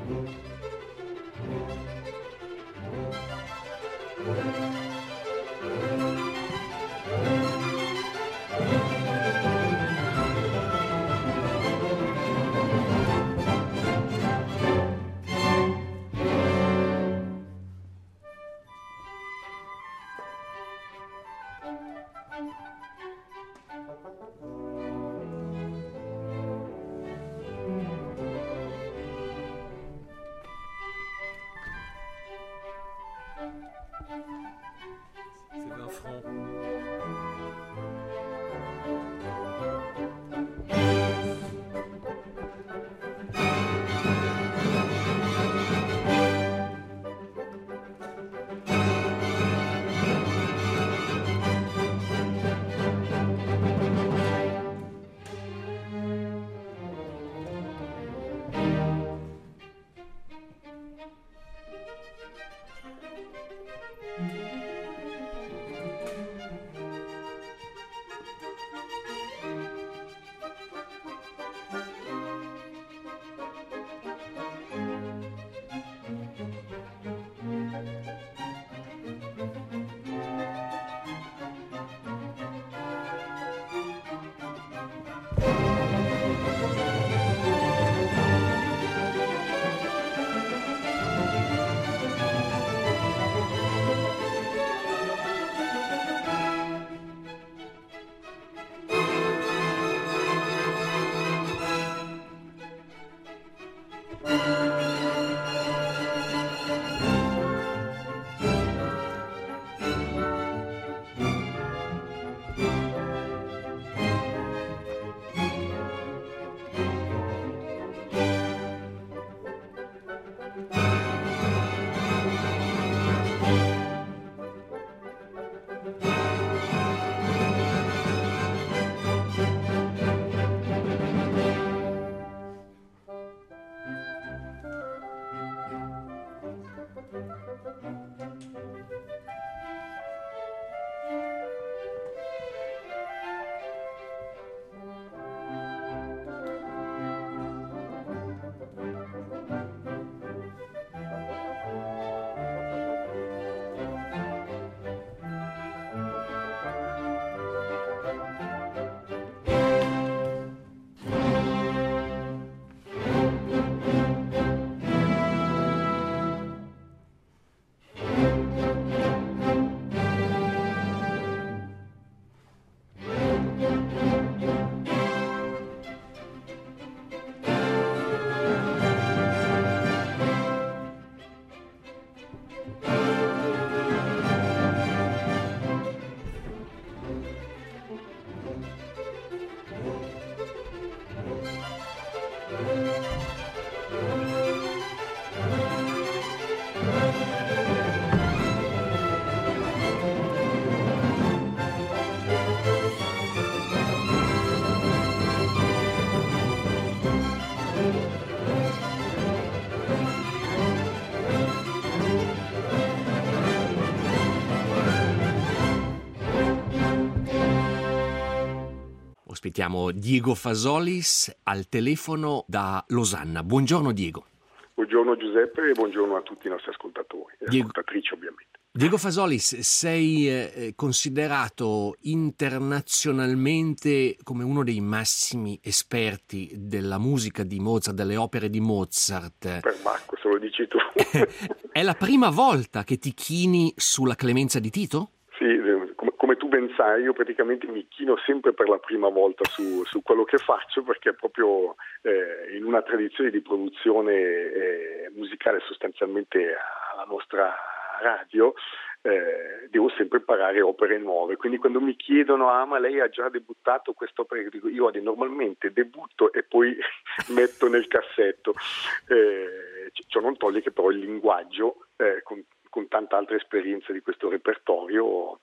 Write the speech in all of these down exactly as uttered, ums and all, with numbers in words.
C'est vingt francs. Ospitiamo Diego Fasolis al telefono da Losanna. Buongiorno Diego. Buongiorno Giuseppe e buongiorno a tutti i nostri ascoltatori e Diego, ascoltatrici ovviamente. Diego Fasolis, sei eh, considerato internazionalmente come uno dei massimi esperti della musica di Mozart, delle opere di Mozart. Per Bacco, se lo dici tu. È la prima volta che ti chini sulla Clemenza di Tito? Sì, come, come tu ben sai, io praticamente mi chino sempre per la prima volta su, su quello che faccio, perché proprio eh, in una tradizione di produzione eh, musicale sostanzialmente alla nostra radio eh, devo sempre imparare opere nuove. Quindi quando mi chiedono ah ma lei ha già debuttato quest'opera, io dico io normalmente debutto e poi metto nel cassetto. Eh, ciò non toglie che però il linguaggio eh, con con tanta altra esperienza di questo repertorio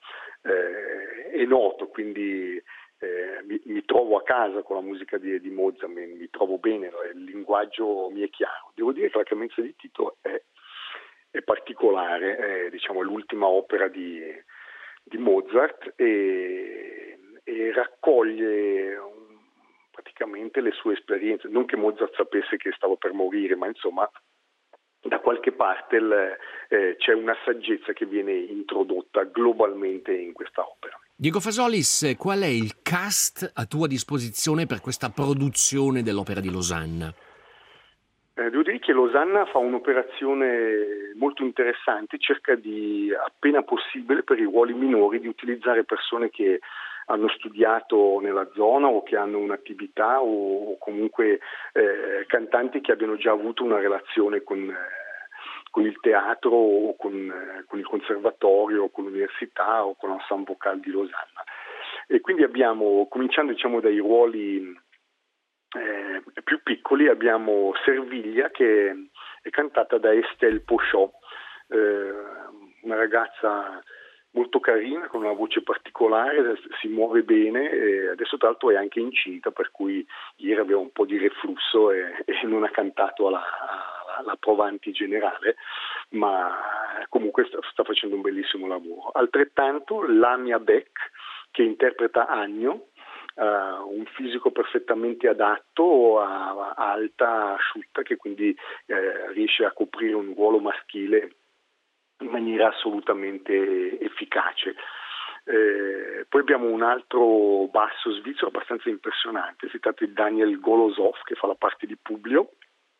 eh, è noto, quindi eh, mi, mi trovo a casa con la musica di, di Mozart, mi, mi trovo bene, il linguaggio mi è chiaro. Devo dire che la Clemenza di Tito è, è particolare, è diciamo, l'ultima opera di, di Mozart e, e raccoglie praticamente le sue esperienze, non che Mozart sapesse che stavo per morire, ma insomma da qualche parte il, eh, c'è una saggezza che viene introdotta globalmente in questa opera. Diego Fasolis, qual è il cast a tua disposizione per questa produzione dell'Opera di Losanna? Eh, devo dire che Losanna fa un'operazione molto interessante, cerca di appena possibile per i ruoli minori di utilizzare persone che hanno studiato nella zona o che hanno un'attività o comunque eh, cantanti che abbiano già avuto una relazione con, eh, con il teatro o con, eh, con il conservatorio, con l'università o con l'ensemble vocale di Losanna. E quindi abbiamo, cominciando diciamo dai ruoli Eh, più piccoli, abbiamo Serviglia che è cantata da Estelle Pochot, eh, una ragazza molto carina con una voce particolare, si muove bene e adesso tra l'altro è anche incinta, per cui ieri aveva un po' di reflusso e, e non ha cantato alla, alla prova antigenerale, ma comunque sta, sta facendo un bellissimo lavoro. Altrettanto Lamia Beck che interpreta Agno, Uh, un fisico perfettamente adatto, a, a alta, asciutta, che quindi eh, riesce a coprire un ruolo maschile in maniera assolutamente efficace. Eh, poi abbiamo un altro basso svizzero abbastanza impressionante, si tratta di Daniel Golosov che fa la parte di Publio.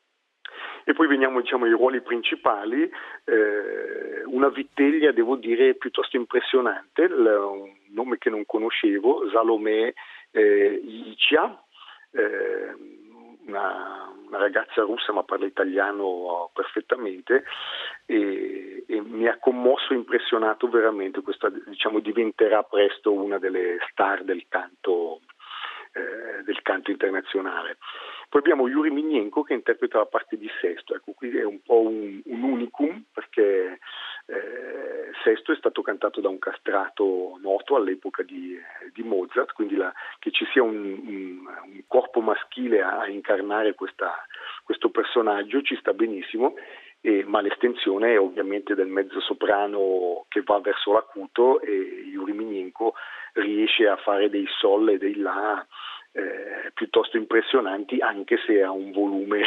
E poi veniamo diciamo ai ruoli principali, eh, una Vitteglia devo dire piuttosto impressionante, il, un nome che non conoscevo, Salomé eh, Icia, eh, una, una ragazza russa ma parla italiano perfettamente e, e mi ha commosso e impressionato veramente, questa diciamo diventerà presto una delle star del canto eh, del canto internazionale. Poi abbiamo Yuri Mignienko che interpreta la parte di Sesto, ecco qui è un po' un, un unicum perché eh, Sesto è stato cantato da un castrato noto all'epoca di, di Mozart, quindi la, che ci sia un, un, un corpo maschile a, a incarnare questa, questo personaggio ci sta benissimo, e, ma l'estensione è ovviamente del mezzo soprano che va verso l'acuto e Yuri Mignienko riesce a fare dei sol e dei la Eh, piuttosto impressionanti, anche se ha un volume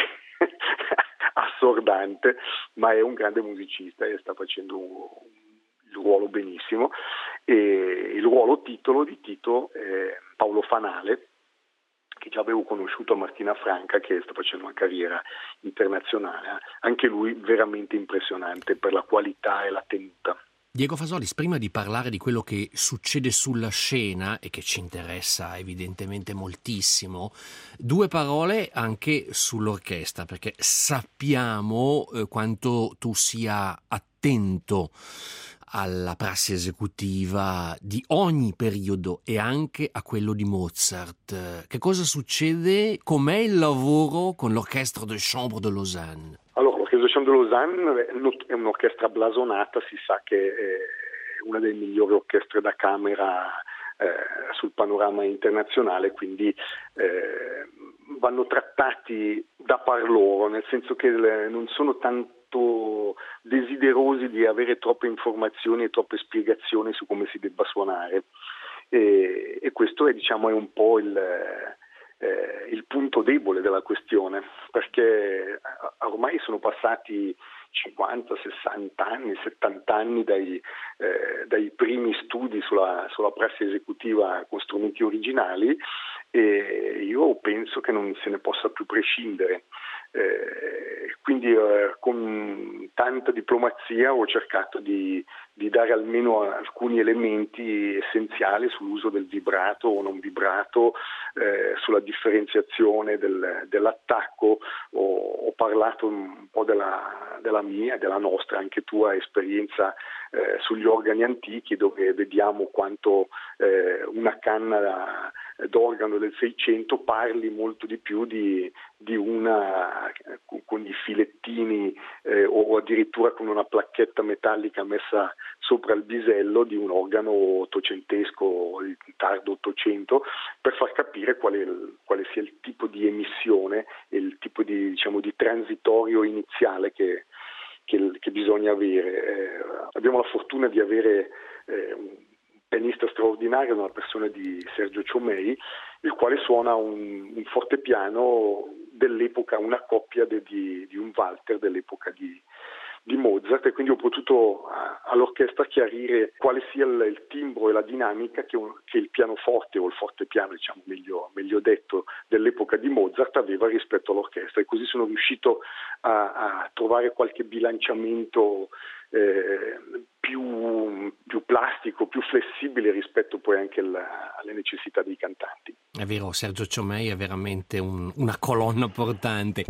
assordante, ma è un grande musicista e sta facendo il ruolo benissimo. E il ruolo titolo di Tito è Paolo Fanale, che già avevo conosciuto a Martina Franca, che sta facendo una carriera internazionale, anche lui veramente impressionante per la qualità e la tenuta. Diego Fasolis, prima di parlare di quello che succede sulla scena e che ci interessa evidentemente moltissimo, due parole anche sull'orchestra, perché sappiamo eh, quanto tu sia attento alla prassi esecutiva di ogni periodo e anche a quello di Mozart. Che cosa succede? Com'è il lavoro con l'Orchestre de Chambre de Lausanne? Allora, l'Orchestre de Chambre de Lausanne è un'orchestra blasonata, si sa che è una delle migliori orchestre da camera eh, sul panorama internazionale, quindi eh, vanno trattati da par loro, nel senso che le, non sono tanto desiderosi di avere troppe informazioni e troppe spiegazioni su come si debba suonare, e, e questo è, diciamo, è un po' il... Eh, il punto debole della questione, perché ormai sono passati cinquanta, sessanta anni, settanta anni dai, eh, dai primi studi sulla, sulla prassi esecutiva con strumenti originali, e io penso che non se ne possa più prescindere. Eh, quindi eh, con tanta diplomazia ho cercato di, di dare almeno alcuni elementi essenziali sull'uso del vibrato o non vibrato, eh, sulla differenziazione del, dell'attacco. Ho, ho parlato un po' della, della mia, della nostra, anche tua esperienza eh, sugli organi antichi, dove vediamo quanto eh, una canna d'organo del Seicento parli molto di più di, di una con i filettini eh, o addirittura con una placchetta metallica messa sopra il bisello di un organo ottocentesco, tardo Ottocento, per far capire quale, quale sia il tipo di emissione e il tipo di, diciamo, di transitorio iniziale che, che, che bisogna avere. Eh, abbiamo la fortuna di avere eh, un pianista straordinario, una persona di Sergio Ciomei, il quale suona un, un fortepiano dell'epoca, una coppia de, di, di un Walter dell'epoca di, di Mozart, e quindi ho potuto a, all'orchestra chiarire quale sia il, il timbro e la dinamica che, un, che il pianoforte o il fortepiano, diciamo meglio, meglio detto, dell'epoca di Mozart aveva rispetto all'orchestra, e così sono riuscito a, a trovare qualche bilanciamento eh, più, più plastico, più flessibile rispetto poi anche alla, alle necessità dei cantanti. È vero, Sergio Ciomei è veramente un, una colonna portante.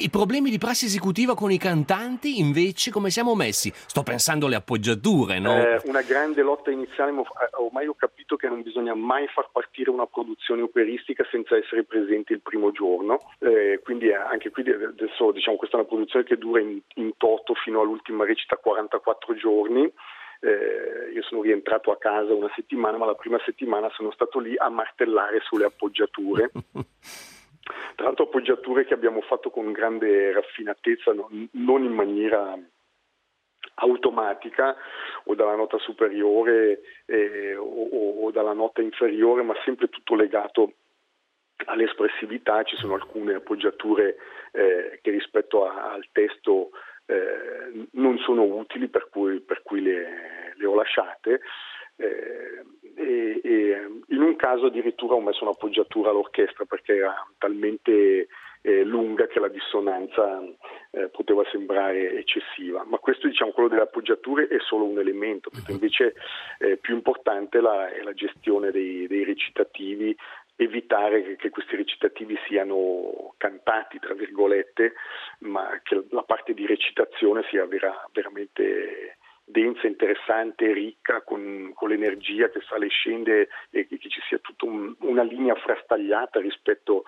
I problemi di prassi esecutiva con i cantanti, invece, come siamo messi? Sto pensando alle appoggiature, no? Eh, una grande lotta iniziale, ma ormai ho capito che non bisogna mai far partire una produzione operistica senza essere presenti il primo giorno, eh, quindi anche qui adesso diciamo questa è una produzione che dura in, in toto fino all'ultima recita quarantaquattro giorni. Eh, io sono rientrato a casa una settimana, ma la prima settimana sono stato lì a martellare sulle appoggiature. Tra l'altro appoggiature che abbiamo fatto con grande raffinatezza, non, non in maniera automatica o dalla nota superiore eh, o, o dalla nota inferiore, ma sempre tutto legato all'espressività. Ci sono alcune appoggiature eh, che rispetto a, al testo eh, non sono utili, per cui, per cui le, le ho lasciate. Eh, e, e in un caso addirittura ho messo un'appoggiatura all'orchestra perché era talmente eh, lunga che la dissonanza eh, poteva sembrare eccessiva, ma questo, diciamo, quello delle appoggiature è solo un elemento, perché invece eh, più importante la, è la gestione dei, dei recitativi, evitare che, che questi recitativi siano cantati tra virgolette, ma che la parte di recitazione sia vera, veramente densa, interessante, ricca, con, con l'energia che sale e scende e che, che ci sia tutta un, una linea frastagliata rispetto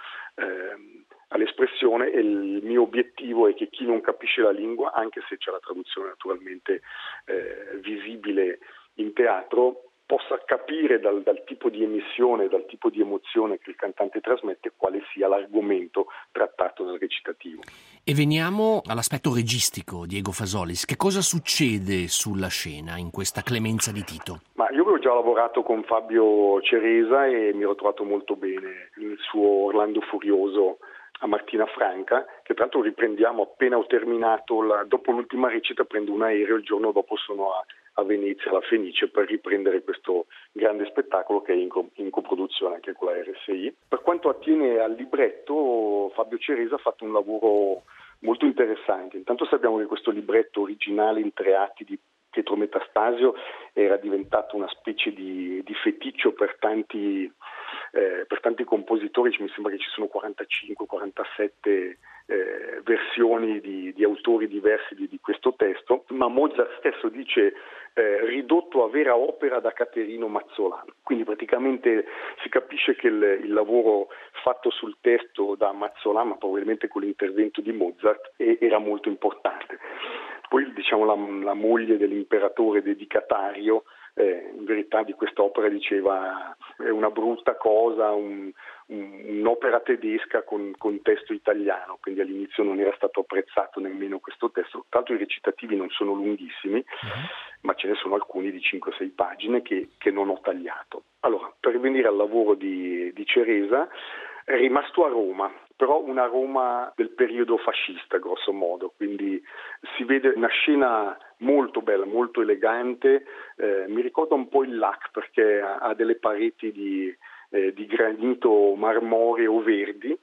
eh, all'espressione. E il mio obiettivo è che chi non capisce la lingua, anche se c'è la traduzione naturalmente eh, visibile in teatro, possa capire dal, dal tipo di emissione, dal tipo di emozione che il cantante trasmette, quale sia l'argomento trattato nel recitativo. E veniamo all'aspetto registico, Diego Fasolis. Che cosa succede sulla scena in questa Clemenza di Tito? Ma io avevo già lavorato con Fabio Ceresa e mi ero trovato molto bene il suo Orlando Furioso a Martina Franca, che tra l'altro riprendiamo appena ho terminato, la, dopo l'ultima recita prendo un aereo, il giorno dopo sono a a Venezia, alla Fenice, per riprendere questo grande spettacolo che è in, co- in coproduzione anche con la R S I. Per quanto attiene al libretto, Fabio Ceresa ha fatto un lavoro molto interessante. Intanto sappiamo che questo libretto originale in tre atti di Pietro Metastasio era diventato una specie di, di feticcio per tanti, eh, per tanti compositori. Mi sembra che ci sono quarantacinque quarantasette eh, versioni di, di autori diversi di, di questo testo, ma Mozart stesso dice eh, ridotto a vera opera da Caterino Mazzolano. Quindi praticamente si capisce che il, il lavoro fatto sul testo da Mazzolano, ma probabilmente con l'intervento di Mozart, è, era molto importante. Poi diciamo la, la moglie dell'imperatore dedicatario eh, in verità di quest'opera diceva è una brutta cosa, un, un, un'opera tedesca con, con testo italiano, quindi all'inizio non era stato apprezzato nemmeno questo testo. Tra l'altro i recitativi non sono lunghissimi, uh-huh. ma ce ne sono alcuni di cinque sei pagine che, che non ho tagliato. Allora, per venire al lavoro di, di Ceresa, è rimasto a Roma, però una Roma del periodo fascista grosso modo, quindi si vede una scena molto bella, molto elegante, eh, mi ricorda un po' il L A C perché ha, ha delle pareti di, eh, di granito marmoreo verdi,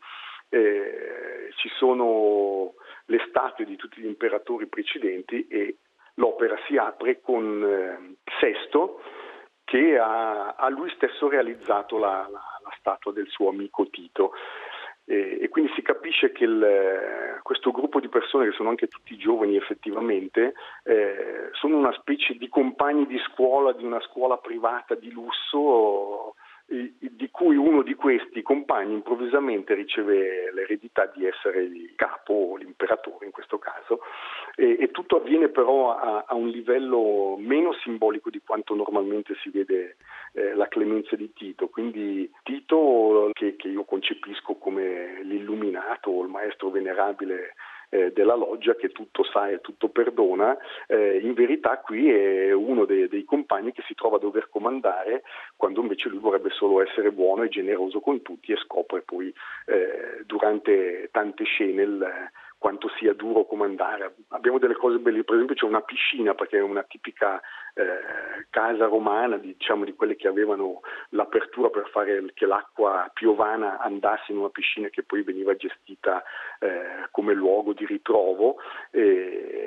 eh, ci sono le statue di tutti gli imperatori precedenti e l'opera si apre con eh, Sesto, che ha, ha lui stesso realizzato la, la, la statua del suo amico Tito. E, e quindi si capisce che il, questo gruppo di persone, che sono anche tutti giovani effettivamente, eh, sono una specie di compagni di scuola, di una scuola privata di lusso, eh, di cui uno di questi compagni improvvisamente riceve l'eredità di essere il capo, l'imperatore in questo caso, e, e tutto avviene però a, a un livello meno simbolico di quanto normalmente si vede eh, la Clemenza di Tito. Quindi Tito, che, che io concepisco come l'illuminato o il maestro venerabile eh, della loggia, che tutto sa e tutto perdona, eh, in verità qui è uno dei, dei compagni che si trova a dover comandare quando invece lui vorrebbe solo essere buono e generoso con tutti, e scopre poi eh, durante tante scene il quanto sia duro comandare. Abbiamo delle cose belle, per esempio c'è una piscina, perché è una tipica eh, casa romana, diciamo di quelle che avevano l'apertura per fare che l'acqua piovana andasse in una piscina che poi veniva gestita eh, come luogo di ritrovo, e quindi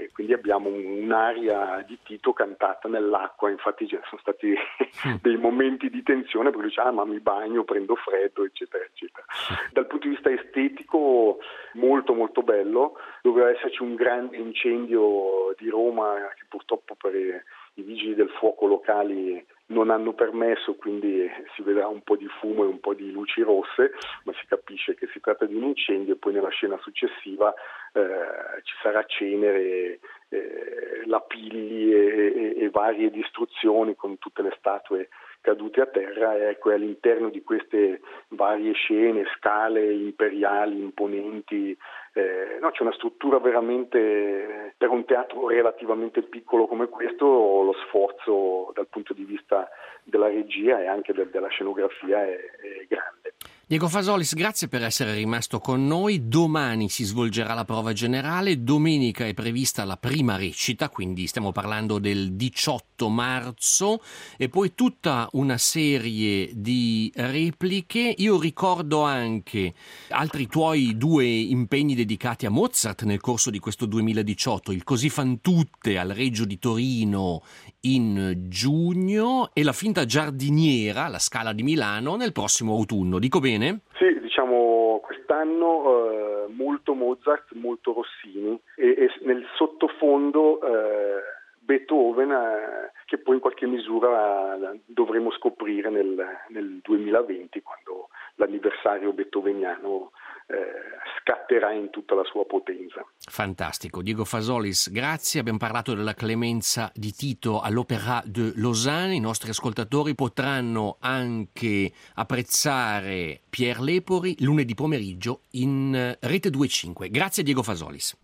abbiamo un'aria di Tito cantata nell'acqua, infatti ci sono stati dei momenti di tensione perché dice ah ma mi bagno, prendo freddo, eccetera eccetera. Dal punto di vista estetico molto molto bello, doveva esserci un grande incendio di Roma che purtroppo per i, i vigili del fuoco locali non hanno permesso, quindi si vedrà un po' di fumo e un po' di luci rosse, ma si capisce che si tratta di un incendio e poi nella scena successiva eh, ci sarà cenere, eh, lapilli e, e, e varie distruzioni con tutte le statue cadute a terra, e ecco, all'interno di queste varie scene, scale imperiali imponenti, eh, no, c'è una struttura veramente, per un teatro relativamente piccolo come questo, lo sforzo dal punto di vista della regia e anche de- della scenografia è, è grande. Diego Fasolis, grazie per essere rimasto con noi. Domani si svolgerà la prova generale, domenica è prevista la prima recita, quindi stiamo parlando del diciotto marzo, e poi tutta una serie di repliche. Io ricordo anche altri tuoi due impegni dedicati a Mozart nel corso di questo duemiladiciotto, il Così fan tutte al Regio di Torino in giugno e la Finta giardiniera, la Scala di Milano, nel prossimo autunno. Dico bene? Sì, diciamo quest'anno eh, molto Mozart, molto Rossini e, e nel sottofondo eh, Beethoven, eh, che poi in qualche misura eh, dovremo scoprire nel, nel duemilaventi, quando l'anniversario beethoveniano eh, scatterà in tutta la sua potenza. Fantastico. Diego Fasolis, grazie. Abbiamo parlato della clemenza di Tito all'Opéra de Lausanne. I nostri ascoltatori potranno anche apprezzare Pier Lepori lunedì pomeriggio in Rete due cinque. Grazie Diego Fasolis.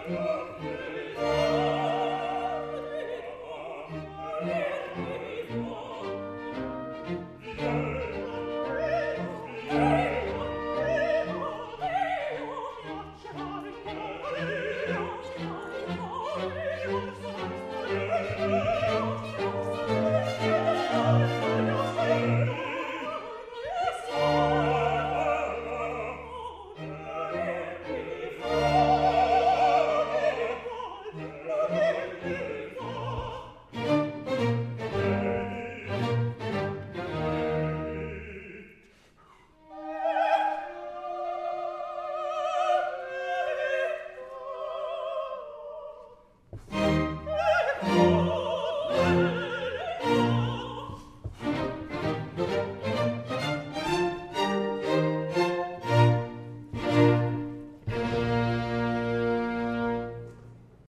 Amen.